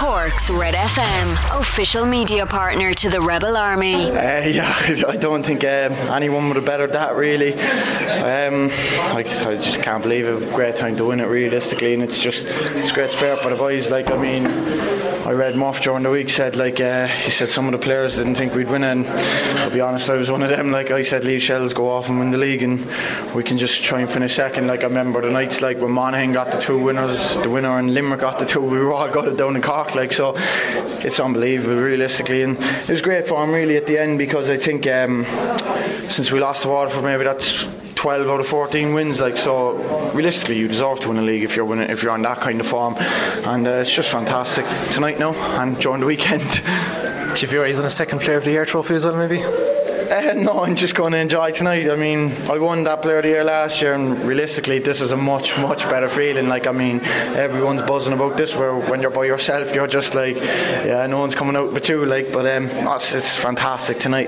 Cork's Red FM, official media partner to the Rebel Army. I don't think anyone would have bettered that, really. I just can't believe it. Great time to win it, realistically, and it's great spirit by the boys. I read Muff during the week said he said some of the players didn't think we'd win it, and I'll be honest, I was one of them. I said, leave Shells go off and win the league and we can just try and finish second. I remember the nights when Monaghan got the two winners, the winner and Limerick got the two, we were all got it down in Cork, so it's unbelievable, realistically, and it was great for him really at the end, because I think since we lost to Waterford, maybe that's 12 out of 14 wins, so realistically you deserve to win a league if you're on that kind of form, and it's just fantastic tonight now and during the weekend. Do you feel he's on a second Player of the Year trophy as well, maybe? No, I'm just going to enjoy tonight. I won that Player of the Year last year, and realistically this is a much better feeling. Everyone's buzzing about this, where when you're by yourself you're just no one's coming out with you, but it's fantastic tonight.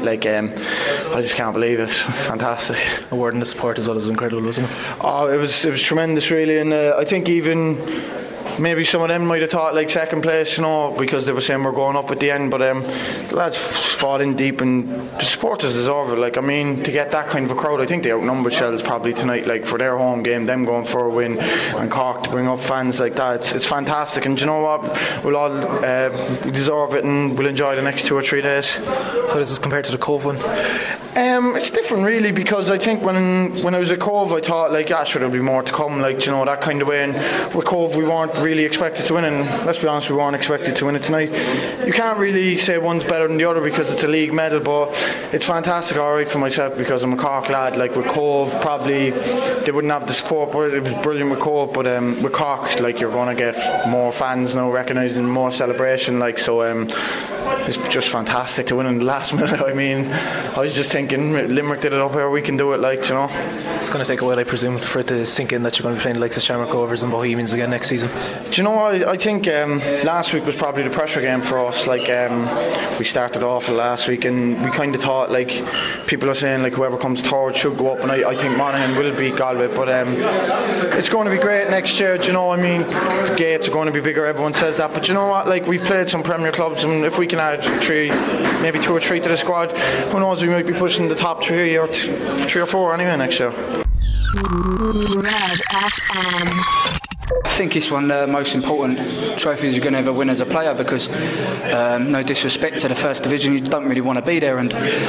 I just can't believe it. Fantastic. A word in the support as well is incredible, wasn't it? Oh, it was tremendous, really, and I think even maybe some of them might have thought second place, because they were saying we're going up at the end, but the lads fought in deep and the supporters deserve it. To get that kind of a crowd, I think they outnumbered Shells probably tonight, for their home game, them going for a win, and Cork to bring up fans like that. It's fantastic, and do you know what, we'll all deserve it, and we'll enjoy the next 2 or 3 days. How does this compare to the Cove one? It's different, really, because I think when I was at Cove I thought there'll be more to come, that kind of way, and with Cove we weren't really expected to win, and let's be honest, we weren't expected to win it tonight. You can't really say one's better than the other because it's a league medal, but it's fantastic, alright, for myself, because I'm a Cork lad. With Cove, probably they wouldn't have the support, but it was brilliant with Cove, but with Cork, you're going to get more fans now recognising, more celebration, it's just fantastic to win in the last minute. I was just thinking, Limerick did it up here, we can do it, It's going to take a while, I presume, for it to sink in that you're going to be playing the likes of Shamrock Rovers and Bohemians again next season. Do you know what, I think last week was probably the pressure game for us. We started off last week and we kind of thought, people are saying whoever comes third should go up, and I think Monaghan will beat Galway, but it's going to be great next year. Do you know, the gates are going to be bigger, everyone says that, but do you know what, we've played some Premier clubs, and if we can add 2 or 3 to the squad, who knows, we might be pushing the top 3 or 3 or 4 anyway next year. Red FM. I think it's one of the most important trophies you're going to ever win as a player, because no disrespect to the First Division, you don't really want to be there, and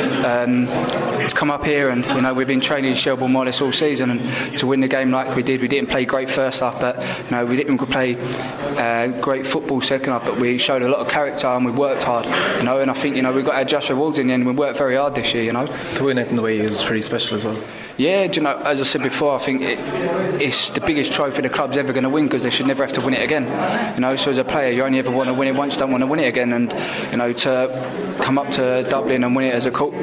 it's come up here, and we've been training in Shelbourne more or less all season, and to win the game like we did, we didn't play great first half, but we didn't play great football second half, but we showed a lot of character and we worked hard, and I think we got our just rewards in the end. We worked very hard this year. To win it in the way is pretty special as well. Yeah, as I said before, I think it's the biggest trophy the club's ever going to win, because they should never have to win it again. So as a player, you only ever want to win it once, you don't want to win it again. And to come up to Dublin and win it as Cork,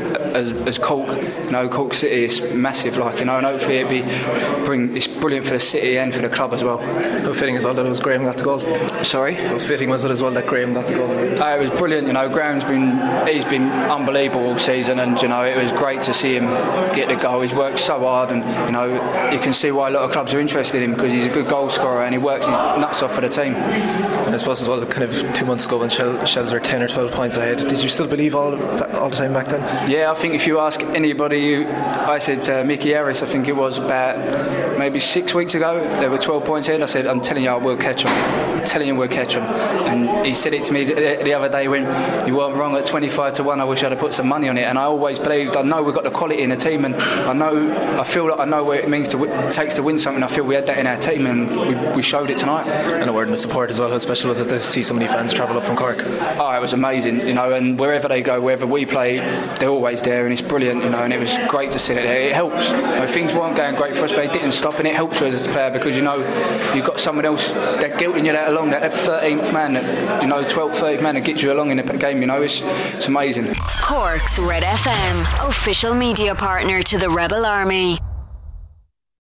Cork City is massive. And hopefully it's brilliant for the city and for the club as well. How fitting as well that it was Graham got the goal? Sorry? How fitting was it as well that Graham got the goal? It was brilliant. Graham's been unbelievable all season, and it was great to see him get the goal. He's worked so hard, and you can see why a lot of clubs are interested in him, because he's a good goal scorer and he works his nuts off for the team. I suppose as well, kind of 2 months ago when Shells were 10 or 12 points ahead, did you still believe all the time back then? Yeah, I think if you ask anybody, I said to Mickey Harris, I think it was about maybe 6 weeks ago, they were 12 points ahead. I said, I'm telling you, we'll catch them. I'm telling you, we'll catch them. And he said it to me the other day when you weren't wrong at 25-1. I wish I'd have put some money on it, and I always believed. I know we've got the quality in the team, and I feel like I know what it means takes to win something. I feel we had that in our team, and we showed it tonight. And a word in the support as well. How special was it to see so many fans travel up from Cork? Oh, it was amazing, and wherever they go, wherever we play, they're always there, and it's brilliant, and it was great to see it there. It helps. Things weren't going great for us, but it didn't stop, and it helps you as a player, because you've got someone else that guilting you that along, that 13th man, 12th, 13th man that gets you along in the game. It's amazing. Cork's Red FM, official media partner to the Rebel Army.